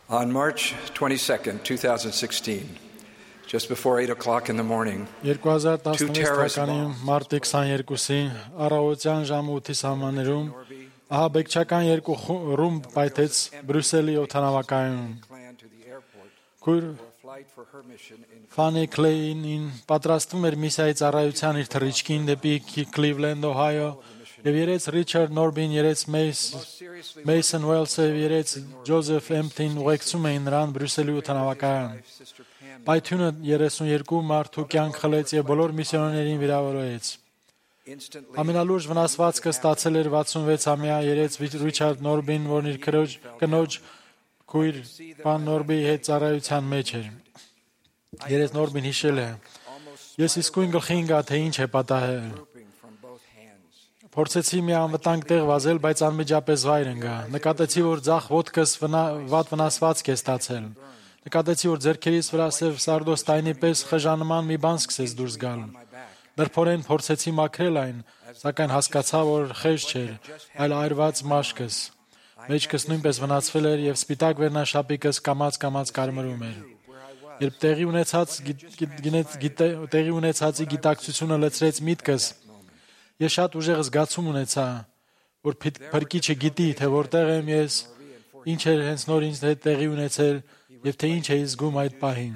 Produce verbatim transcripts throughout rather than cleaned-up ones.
On March twenty-second, twenty sixteen, just before eight o'clock in the morning, երկու հազար տասնվեց թվականի մարտի քսաներկուսին առավոտյան ժամը ութի սահմաններում ահաբեկչական երկու ռումբ պայթեց Բրյուսելի օդանավակայանում։ Քույր Ֆանի Քլեյնին պատրաստվում էր միսիայի ծառայության իր թռիչքին դեպի Քլիվլենդ, Օհայո, եւ երեց Ռիչարդ Նորբին, երեց Մեյսոն Ուելսը, երեց Ջոզեֆ Էմփթին ուղեկցում էին նրան Բրյուսելի օդանավակայան։ Պայթյունը երեսունյոթ մարդու կյանք խլեց եւ բոլոր միսիոներներին վիրավորեց։ Ամենալուրջ վնասվածքը ստացել էր վաթսունվեցամյա երեց Ռիչարդ Նորբին, որն իր կնոջ քույր Պան Նորբի հետ ծառայության մեջ էր։ Երեց Նորբին հիշել է. «Ես իսկույն գլխի ընկա, թե ինչ է պատահել։ Փորձեցի մի անվտանգ տեղ վազել, բայց անմիջապես վայր ընկա։ Նկատեցի, որ ձախ ոտքս վատ վնասվածք է ստացել։ Նկատեցի, որ ձեռքերիս վրա սև սարդոստայնի պես խժանման մի բան սկսեց դուրս գալ։ Դրփորեն փորձեցի մաքրել այն, սակայն հասկացա, որ խեժ չէր, այլ այրված մաշկս։ Մեջքս նույնպես վնասվել էր եւ սպիտակ վերնաշապիկս կամաց-կամաց կարմրում էր։ Երբ տեղի ունեցած տեղի ունեցածի գիտակցությունը լցրեց միտքս, ես շատ ուժեղ զգացում ունեցա, որ փրկիչը գիտի, թե որտեղ եմ ես, ինչ էր հենց նոր ինձ հետ տեղի ունեցել եւ թե ինչ էի զգում այդ պահին։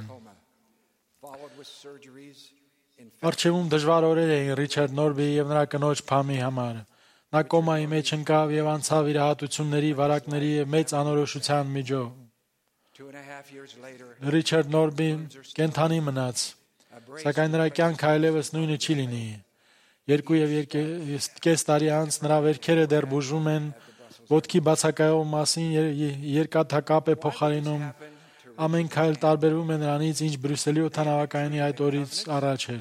Արչեվում դժվար օրեր էին Ռիչարդ Նորբի եւ նրա կնոջ Փամի համար։ Նա կոմայի մեջ ընկավ եւ անցավ իր հատությունների, վարակների եւ մեծ անորոշության միջով։ Ռիչարդ Նորբին կենթանի մնաց, սակայն նրա կյանքը այլևս նույնը չի լինի։ Երկու եւ կես տարի անց նրա վերքերը դեռ բուժվում են, ոտքի բացակայող մասին երկաթակապ է փոխարինում, ամեն քայլ տարբերվում է նրանից, ինչ Բրյուսելի օդանավակայանի այդ օրից առաջ էր։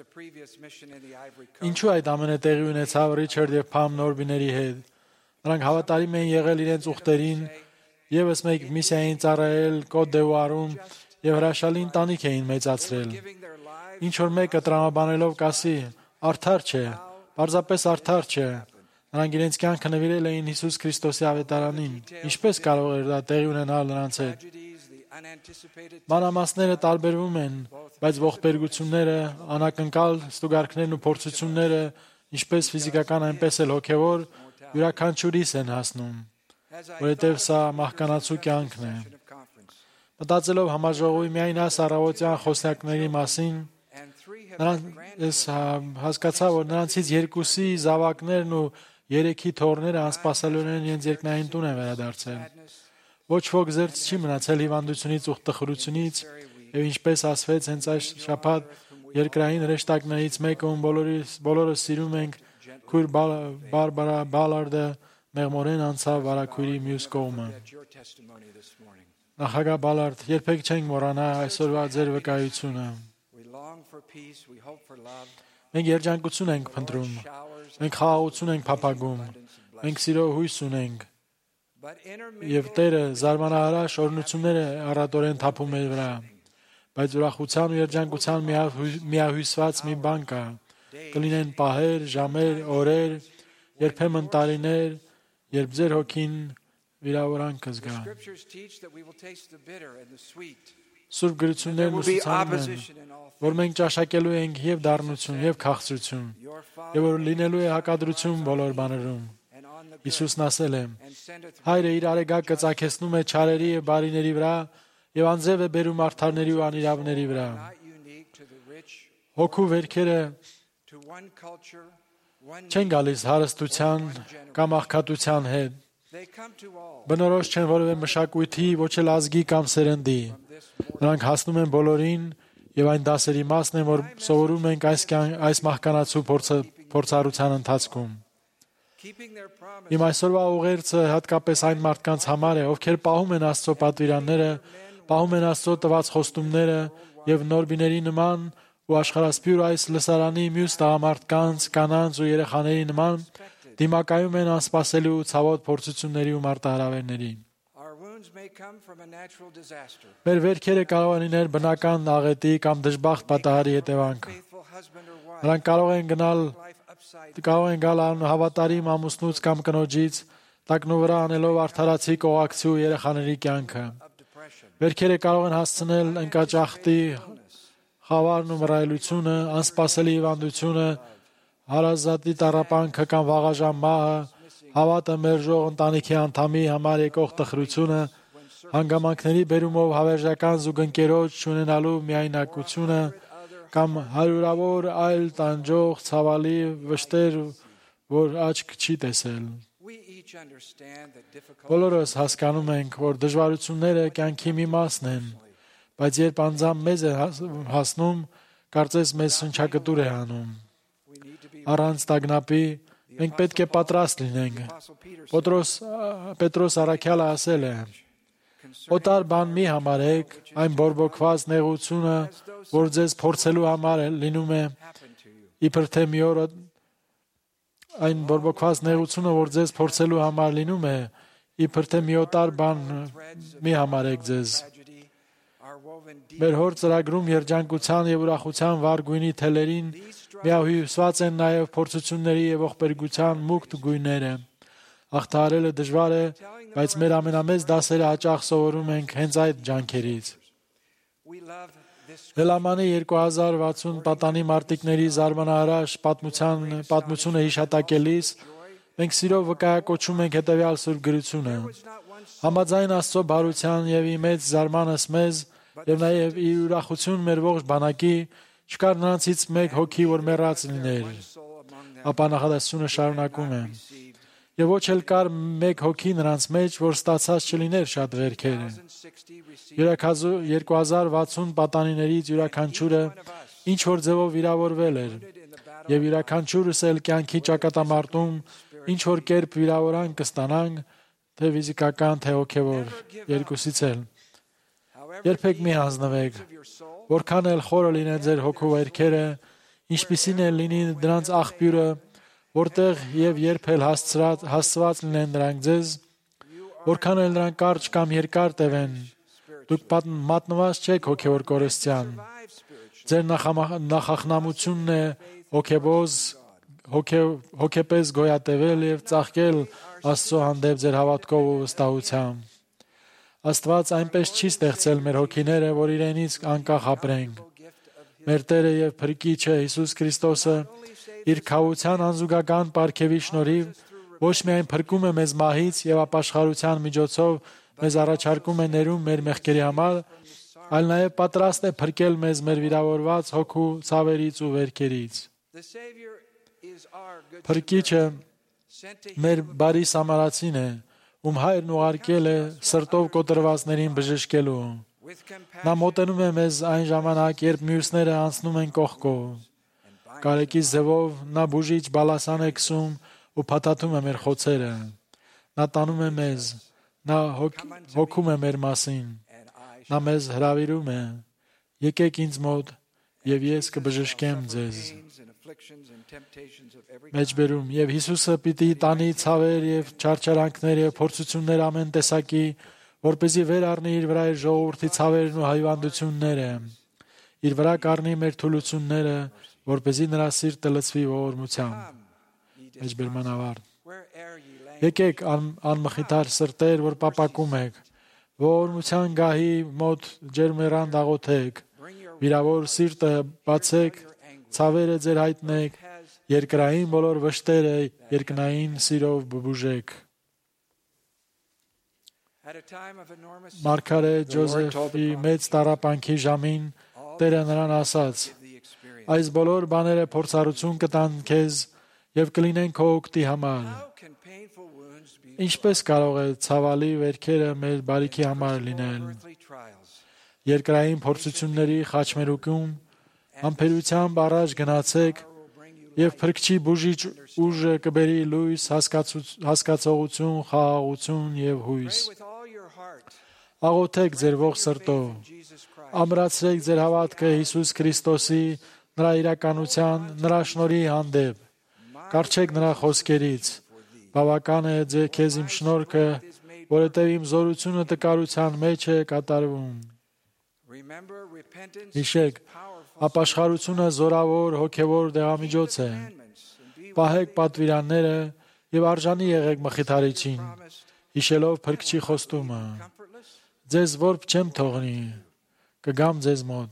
Ինչու այդ ամենը տեղի ունեցավ Ռիչարդ եւ Փամ Նորբիների հետ։ Նրանք հավատարիմ էին եղել իրենց ուխտերին, եւս մեկ միսիային ծառայել Կոտ դ'Իվուարում եւ հրաշալի ընտանիք էին մեծացրել։ Ինչ որ մեկը տրամաբանելով կասի, արդար չէ, պարզապես արդար չէ։ Նրանք իրենց կյանքը նվիրել էին Հիսուս Քրիստոսի ավետարանին։ Ինչպես կարող էր դա տեղի ունենալ նրանց հետ։ Մանրամասները տարբերվում են, բայց ողբերգությունները, անակնկալ ստուգարքներն ու փորձությունները, ինչպես ֆիզիկական, այնպես էլ հոգևոր, յուրաքանչյուրիս են հասնում, որովհետև սա մահկանացու կյանքն է։ Մտածելով համաժողովի միայն այս առավոտյան խոսնակների մասին, ես հասկացա, որ նրանցից երկուսի զավակներն ու երեքի թոռները անսպասելիորեն իրենց երկնային տուն են վերադարձել։ Ոչ ոք զերծ չի մնացել հիվանդությունից ու տխրությունից, եւ ինչպես ասվեց հենց այս շաբաթ երկրային հրեշտակներից մեկը, ում բոլորս սիրում ենք, քույր Բարբարա Բալարդը մեղմորեն անցավ վարակույրի մյուս կողմը։ Նախագահ Բալարդ, երբեք չենք մոռանա այսօրվա ձեր վկայությունը։ Մենք երջանկություն ենք փնտրում, մենք խաղաղություն ենք փափագում, մենք սիրո հույս ունենք, եւ Տերը զարմանահրաշ օրհնություններ առատորեն թափում է վրա, բայց ուրախության ու երջանկության միահյուսված մի բան կա։ Կլինեն պահեր, ժամեր, օրեր, երբեմն տարիներ, երբ ձեր հոգին վիրավորանք կզգա։ Սուրբ գրություններն ուսուցանում են, որ մենք ճաշակելու ենք եւ դառնություն, եւ քաղցրություն, եւ որ լինելու է հակադրություն բոլոր բաներում։ Հիսուսն ասել է. Հայրը իր արեգակը ծագեցնում է չարերի եւ բարիների վրա եւ անձև է բերում արդարների ու անիրավների վրա։ Հոգու վերքերը չեն գալիս հարստության կամ աղքատության հետ։ Բնորոշ չեն որևէ մշակույթի, ոչ էլ ազգի կամ սերնդի։ Նրանք հասնում են բոլորին եւ այն դասերի մասն է, որ սովորում ենք այս այս մահկանացու փորձառության ընթացքում։ Իմ այսօրվա ուղերձը հատկապես այն մարդկանց համար է, ովքեր պահում են Աստծո պատվիրանները, պահում են Աստծո տված խոստումները եւ Նորբիների նման ու աշխարհասփյուր այս լսարանի մյուս տղամարդկանց, կանանց ու երեխաների նման դիմակայում են անսպասելի ու ցավոտ փորձությունների ու մարտահրավերների։ Մեր վերքերը կարող են լինել բնական աղետի կամ դժբախտ պատահարի հետևանք։ Նրանք կարող են գնալ կարող են գալ անհավատարիմ ամուսնուց կամ կնոջից, տակնու վրա անելով արդարացի կողակցի ու երեխաների կյանքը։ Վերքերը կարող են հասցնել ընկաճախտի, խավարն ու մռայլությունը, անսպասելի հիվանդությունը, հարազատի տառապանքը կամ վաղաժամ մահը, հավատը մերժող ընտանիքի անդամի համար եկող տխրությունը, հանգամանքների բերումով հավերժական զուգընկերոջ չունենալու միայնակությունը կամ հարյուրավոր այլ տանջող ցավալի վշտեր, որ աչք չի տեսել։ Բոլորս հասկանում ենք, որ դժվարությունները կյանքի մի մասն են, բայց երբ անձամբ մեզ է հասնում, կարծես մեզ շնչակտուր է անում։ Առանց տագնապի մենք պետք է պատրաստ լինենք։ Պետրոս Պետրոս առաքյալը ասել է. «Օտար բան մի համարեք, այն բորբոքված նեղությունը, որ ձեզ փորձելու համար լինում է, իբր թե մի օր այն բորբոքված նեղությունը, որ ձեզ փորձելու համար լինում է, իբր թե մի օտար բան մի համարեք ձեզ»։ Մեր հոր ծրագրում երջանկության եւ ուրախության վառ գույնի թելերին միահյուսված են նաև փորձությունների եւ ողբերգության մուգ գույները։ Հաղթահարելը դժվար է, բայց մեր ամենամեծ դասերը հաճախ սովորում ենք հենց այդ ջանքերից։ Հելամանի երկու հազար վաթսուն պատանի մարտիկների զարմանահրաշ պատմության պատմությունը հիշատակելիս մենք սիրով վկայակոչում ենք հետևյալ սուրբ գրությունը. «Համաձայն Աստծո բարության եւ ի մեծ զարմանս մեզ եւ նաեւ ի ուրախություն մեր ողջ բանակի չկար նրանցից մեկ հոգի, որ մեռած լիներ»։ Ապա նախադասությունը շարունակում է. «Եվ ոչ էլ կար մեկ հոգի նրանց մեջ, որ ստացած չլիներ շատ վերքերը»։ երկու հազար վաթսուն պատանիներից յուրաքանչյուրը ինչ որ ձևով վիրավորվել էր, եւ յուրաքանչյուրս էլ կյանքի ճակատամարտում ինչ որ կերպ վիրավորանք կստանանք, թե ֆիզիկական, թե հոգեվոր, երկուսից էլ։ Երբեք մի հանձնվեք, որքան էլ խորը լինեն ձեր հոգու վերքերը, ինչպիսին էլ լինի դրանց աղբյուրը, որտեղ եւ երբ էլ հասցված լինեն դրանք ձեզ, որքան էլ նրանք կարճ կամ երկար տևեն, դուք մատնված չեք հոգեվոր կորստյան։ Ձեր նախախնամությունն է հոգեբոզ, հոգեպես գոյատևել եւ ծաղկել Աստծո հանդեպ ձեր հավատքով ու վստահությամբ։ Աստված այնպես չի ստեղծել մեր հոգիները, որ իրենից անկախ ապրենք։ Մեր Տերը եւ Փրկիչը Հիսուս Քրիստոսը իր քավության անզուգական պարգևի շնորհիվ ոչ միայն փրկում է մեզ մահից եւ ապաշխարության միջոցով մեզ առաջարկում է ներում մեր մեղքերի համար, այլ նաեւ պատրաստ է փրկել մեզ մեր վիրավորված հոգու ցավերից ու վերքերից։ Փրկիչը մեր բարի սամարացին է, ում հայրն ուղարկել է սրտով կոտրվածներին բժշկելու։ Նա մոտենում է մեզ այն ժամանակ, երբ մյուսները անցնում են կողքով։ Կարեկի ձևով նա բուժիչ բալասան է քսում ու փաթաթում է մեր խոցերը։ Նա տանում է մեզ, նա հոգում է մեր մասին։ Նա մեզ հրավիրում է. «Եկեք ինձ մոտ, եւ ես կբժշկեմ ձեզ»։ Մեջբերում եւ Հիսուսը պիտի տանի ցավեր եւ չարչարանքներ եւ փորձություններ ամեն տեսակի, որպեսզի վեր առնի իր վրա իր ժողովրդի ցավերն ու հայվանդությունները, իր վրա կառնի մեր թուլությունները, որպեսզի նրա սիրտը լցվի ողորմությամբ։ Մեջբերման ավարտ։ Եկեք անմխիթար սրտեր, որ պապակում եք, ողորմության գահի մոտ ջերմերան դաղոթեք, վիրավոր սիրտը բացեք, ցավերը ձեր հայտնեք, երկրային բոլոր վշտերը երկնային սիրով բուժեք։ Մարգարե Ջոզեֆի մեծ տառապանքի ժամին Տերը նրան ասաց. «Այս բոլոր բաները փորձառություն կտան քեզ եւ կլինեն քո օգտի համար»։ Ինչպես կարող է ցավալի վերքերը մեր բարիքի համար լինել։ Երկրային փորձությունների խաչմերուկում համբերությամբ առաջ գնացեք եւ Փրկչի բուժիչ ուժը կբերի լույս, հասկացողություն, խաղաղություն եւ հույս։ Աղոթեք ձեր ողջ սրտով, ամրացրեք ձեր հավատքը Հիսուս Քրիստոսի, նրա իրականության, նրա շնորհի հանդեպ։ Կառչեք նրա խոսքերից. «Բավական է ձեր քեզ իմ շնորհքը, որովհետև իմ զորությունը տկարության մեջ է կատարվում»։ Հիշեք, ապաշխարությունը զորավոր հոգևոր դեղամիջոց է։ Պահեք պատվիրանները եւ արժանի եղեք մխիթարիչին, հիշելով Փրկչի խոստումը. Ձեզ որբ չեմ թողնի, կգամ ձեզ մոտ։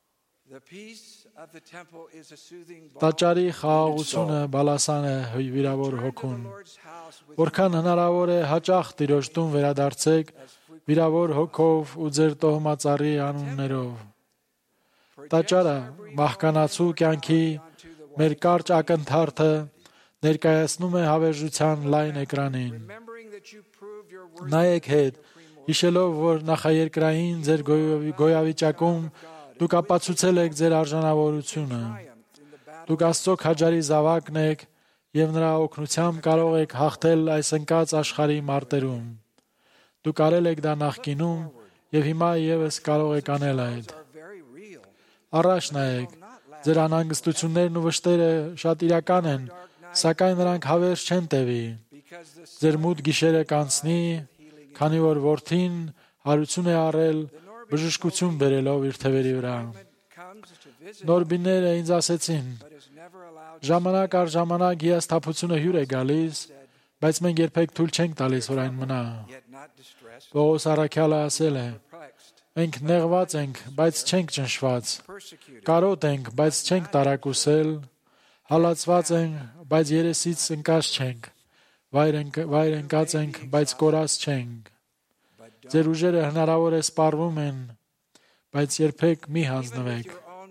Տաճարի խաղաղությունը բալասան է վիրավոր հոգուն։ Որքան հնարավոր է հաճախ Տիրոջ տուն վերադարձեք վիրավոր հոգով ու ձեր տոհմածառի անուններով։ Տաճարը մահկանացու կյանքի մեր կարճ ակնթարթը ներկայացնում է հավերժության լայն էկրանին։ Նայեք հետ, հիշելով, որ նախաերկրային ձեր գոյավիճակում դուք ապացուցել եք ձեր արժանավորությունը։ Դուք Աստծո քաջարի զավակն եք և նրա օգնությամբ կարող եք հաղթել այս ընկած աշխարհի մարտերում։ Դուք արել եք դա նախկինում և հիմա ևս կարող եք անել այդ։ Առաջ նայեք, ձեր անհանգստություններն ու վշտերը շատ իրական են, սակայն նրանք հավերժ չեն տևի։ Ձեր մութ գիշերը կանցնի, քանի որ Որդին հարություն է առել բժշկություն բերելով իր թևերի վրա։ Նորբիները ինձ ասեցին. ժամանակ առ ժամանակ հիասթափությունը հյուր է գալիս, բայց մենք երբեք թույլ չենք տալիս, որ այն մնա։ Պողոս առաքյալը ասել է. մենք նեղված ենք, բայց չենք ճնշված, կարոտ ենք, բայց չենք տարակուսել, հալածված ենք, բայց երեսից ընկած չենք, վայր, ընկ, վայր ընկած ենք, բայց կորած չենք։ Ձեր ուժերը հնարավոր է սպառվում են, բայց երբեք մի հանձնվեք։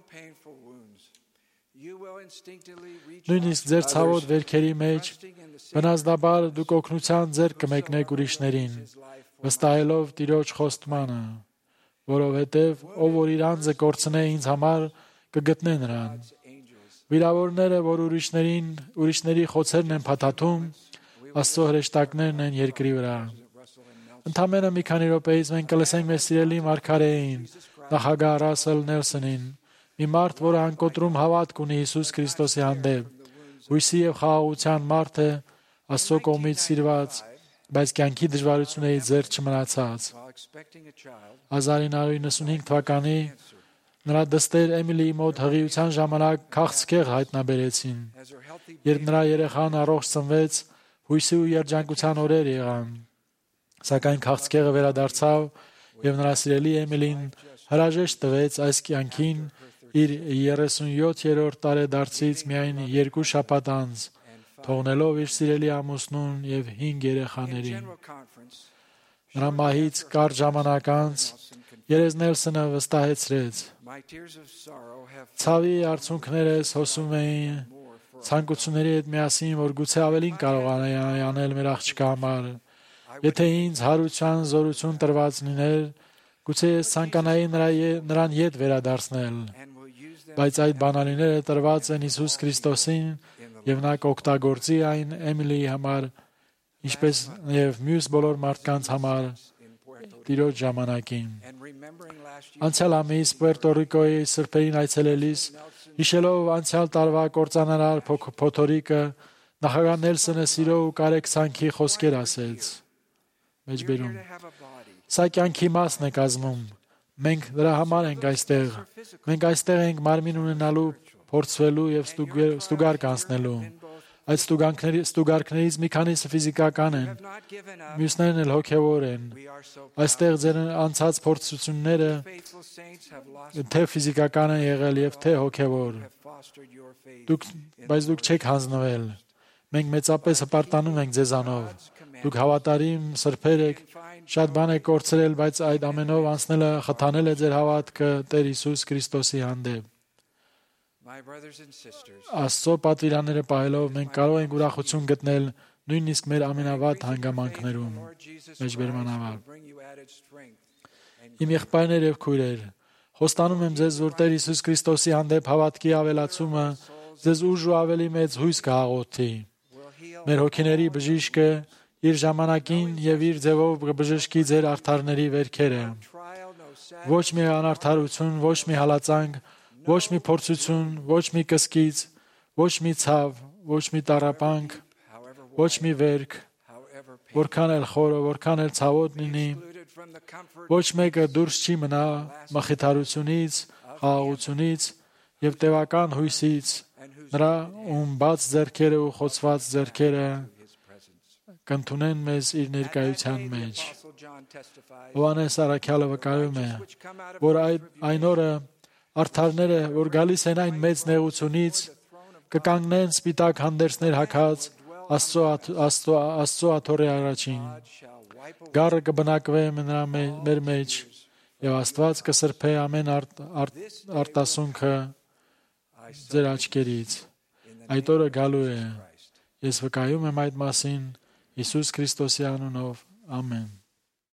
Նույնիսկ ձեր ցավոտ վերքերի մեջ բնազդաբար դուք օգնության ձեռք կմեկնեք ուրիշներին, վստահելով Տիրոջ խոստմանը, որովհետև ով որ իր անձը կորցնե ինձ համար, կգտնե նրան։ Վիրավորները, որ ուրիշներին, ուրիշների խոցերն են փաթաթում, Աստծո հրեշտակներն են երկրի վրա։ Ընդամենը մի քանի րոպեից մենք կլսենք մեր սիրելի մարգարեին, նախագահ Ռասել Նելսոնին, մի մարդ, որը անկոտրում հավատք ունի Հիսուս Քրիստոսի հանդեպ, հույսի և խաղաղության մարդ է, Աստծո կողմից սիրված, բայց կյանքի դժվարություններից զերծ չմնացած։ հազար ինը հարյուր իննսունհինգ թվականի նրա դստեր Էմիլիի մոտ հղիության ժամանակ քաղցկեղ հայտնաբերեցին։ Երբ նրա երեխան առողջ ծնվեց, հույսի ու երջանկության օրեր եղան։ Սակայն քաղցկեղը վերադարձավ և նրա սիրելի Էմիլին հրաժեշտ տվեց այս կյանքին իր երեսունյոթերորդ տարեդարձից միայն երկու շաբաթ անց, թողնելով իր սիրելի ամուսնուն և հինգ երեխաներին։ Նրա մահից կարճ ժամանակ անց Երեզ Նելսոնը վստահեցրեց. Ցավի արցունքներս հոսում էին ցանկությունների հետ միասին, որ գուցե ավելին կարողանայի անել մեր աղջկա համար։ Եթե ինձ հարության զորություն տրված լիներ, գուցե ես ցանկանայի նրան ետ վերադարձնել, բայց այդ բանալիները տրված են Հիսուս Քրիստոսին և նա կօգտագործի այն Էմիլիի համար, ինչպես և մյուս բոլոր մարդկանց համար Տիրոջ ժամանակին։ Անցյալ ամիս Պուերտո Ռիկոյի սրբերին այցելելիս, հիշելով անցյալ տարվա կործանարար փոթորիկը, նախագահ Նելսոնը սիրո ու կարեկցանքի խոսքեր ասեց։ Մեջբերում. Սա կյանքի մասն է կազմում։ Մենք դրա համար ենք այստեղ։ Մենք այստեղ ենք մարմին ունենալու, փորձվելու և ստուգարք անցնելու։ Այդ ստուգարքներից մի քանիսը ֆիզիկական են, մյուսներն էլ հոգևոր են։ Այստեղ ձեր անցած փորձությունները թե ֆիզիկական են եղել և թե հոգևոր։ Դուք, բայց դուք չեք հանձնվել։ Մենք մեծապես հպարտանում ենք ձեզանով։ Դուք հավատարիմ սրբեր եք, շատ բան եք կորցրել, բայց այդ ամենով անցնելը խթանել է ձեր հավատքը Տեր Հիսուս Քրիստոսի հանդեպ։ Աստծո պատվիրանները պահելով մենք կարող ենք ուրախություն գտնել նույնիսկ մեր ամենավատ հանգամանքներում։ Մեջբերմանավար։ Իմ եղբայրներ և քույրեր, խոստանում եմ ձեզ, որ Տեր Հիսուս Քրիստոսի հանդեպ հավատքի ավելացումը ձեզ ուժ ու ավելի մեծ հույս կհաղորդի։ Մեր հոգիների բժիշկը իր ժամանակին և իր ձևով կբժշկի ձեր արդարների վերքերը։ Ոչ մի անարդարություն, ոչ մի հալածանք, ոչ մի փորձություն, ոչ մի կսկիծ, ոչ մի ցավ, ոչ մի տառապանք, ոչ մի վերք, որքան էլ խորը, որքան էլ ցավոտ լինի, ոչ մեկը դուրս չի մնա մխիթարությունից, խաղաղությունից և տևական հույսից, նրա ում բաց ձեռքերը ու խոցված ձեռքերը կընդունեն մեզ իր ներկայության մեջ։ Հովհաննես առաքյալը վկայում է, որ այն օրը արդարները, որ գալիս են այն մեծ նեղությունից, կկանգնեն սպիտակ հանդերձներ հագած Աստծո աթոռի առաջին։ Գառը կբնակվի նրա մեր մեջ, եւ Աստված կսրբե ամեն արտասունքը ձեր աչքերից։ Այդ օրը գալու է։ Ես վկայում եմ այդ մասին Հիսուս Քրիստոսի անունով։ Ամեն։